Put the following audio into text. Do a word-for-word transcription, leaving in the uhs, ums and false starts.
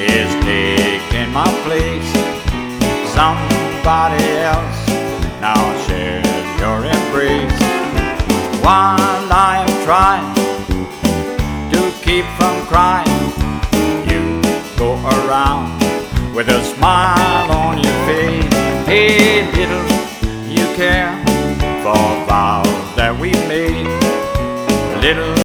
is taking my place. Somebody else now shares your embrace. While I am trying to keep from crying, you go around with a smile on your face. Hey, little you care for vows that we made. Little